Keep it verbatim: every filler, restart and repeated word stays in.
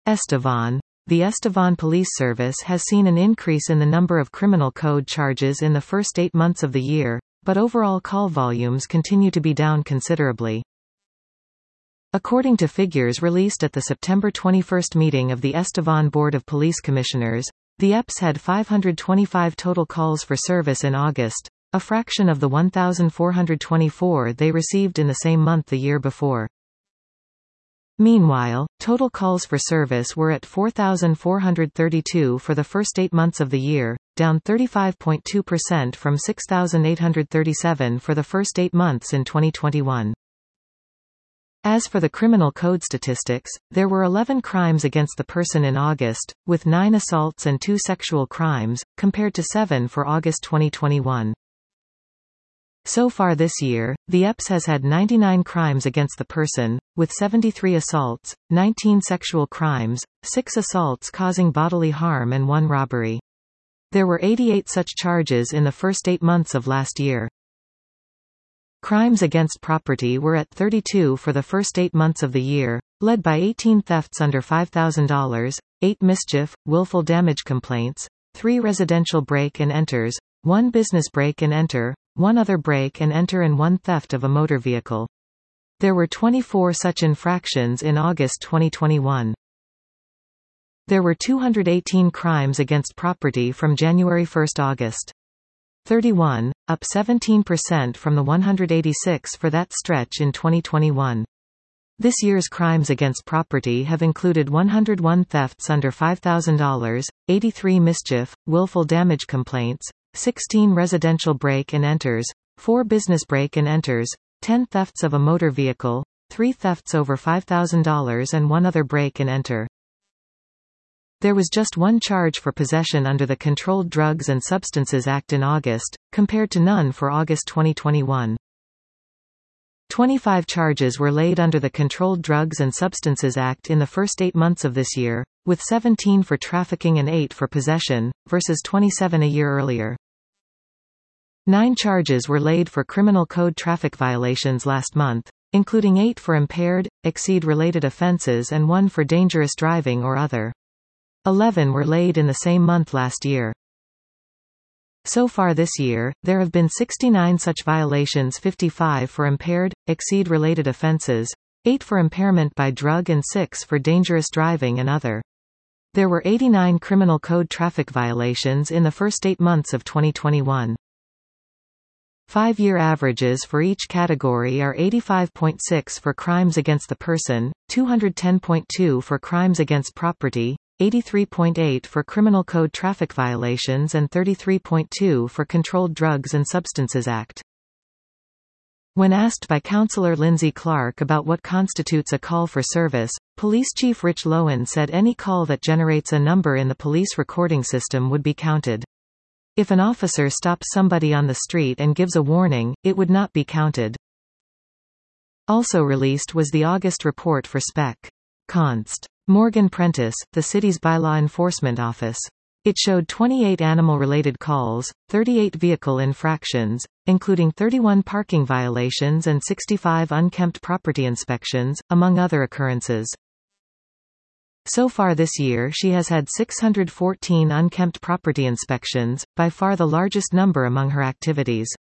Estevan. The Estevan Police Service has seen an increase in the number of criminal code charges in the first eight months of the year, but overall call volumes continue to be down considerably. According to figures released at the September twenty-first meeting of the Estevan Board of Police Commissioners, the E P S had five hundred twenty-five total calls for service in August, a fraction of the one thousand four hundred twenty-four they received in the same month the year before. Meanwhile, total calls for service were at four thousand four hundred thirty-two for the first eight months of the year, down thirty-five point two percent from six thousand eight hundred thirty-seven for the first eight months in twenty twenty-one. As for the criminal code statistics, there were eleven crimes against the person in August, with nine assaults and two sexual crimes, compared to seven for August twenty twenty-one. So far this year, the E P S has had ninety-nine crimes against the person, with seventy-three assaults, nineteen sexual crimes, six assaults causing bodily harm and one robbery. There were eighty-eight such charges in the first eight months of last year. Crimes against property were at thirty-two for the first eight months of the year, led by eighteen thefts under five thousand dollars, eight mischief, willful damage complaints, three residential break-and-enters, one business break-and-enter, one other break-and-enter and one theft of a motor vehicle. There were twenty-four such infractions in August twenty twenty-one. There were two hundred eighteen crimes against property from January first to August. thirty-one, up seventeen percent from the one hundred eighty-six for that stretch in twenty twenty-one. This year's crimes against property have included one hundred one thefts under five thousand dollars, eighty-three mischief, willful damage complaints, sixteen residential break-and-enters, four business break-and-enters, ten thefts of a motor vehicle, three thefts over five thousand dollars and one other break-and-enter. There was just one charge for possession under the Controlled Drugs and Substances Act in August, compared to none for August twenty twenty-one. twenty-five charges were laid under the Controlled Drugs and Substances Act in the first eight months of this year, with seventeen for trafficking and eight for possession, versus twenty-seven a year earlier. Nine charges were laid for criminal code traffic violations last month, including eight for impaired, exceed-related offenses and one for dangerous driving or other. Eleven were laid in the same month last year. So far this year, there have been sixty-nine such violations, fifty-five for impaired, exceed-related offenses, eight for impairment by drug and six for dangerous driving and other. There were eighty-nine criminal code traffic violations in the first eight months of twenty twenty-one. Five-year averages for each category are eighty-five point six for crimes against the person, two hundred ten point two for crimes against property, eighty-three point eight for criminal code traffic violations and thirty-three point two for Controlled Drugs and Substances Act. When asked by Councillor Lindsay Clark about what constitutes a call for service, Police Chief Rich Lowen said any call that generates a number in the police recording system would be counted. If an officer stops somebody on the street and gives a warning, it would not be counted. Also released was the August report for Spec Const. Morgan Prentice, the city's bylaw enforcement office. It showed twenty-eight animal-related calls, thirty-eight vehicle infractions, including thirty-one parking violations and sixty-five unkempt property inspections, among other occurrences. So far this year she has had six hundred fourteen unkempt property inspections, by far the largest number among her activities.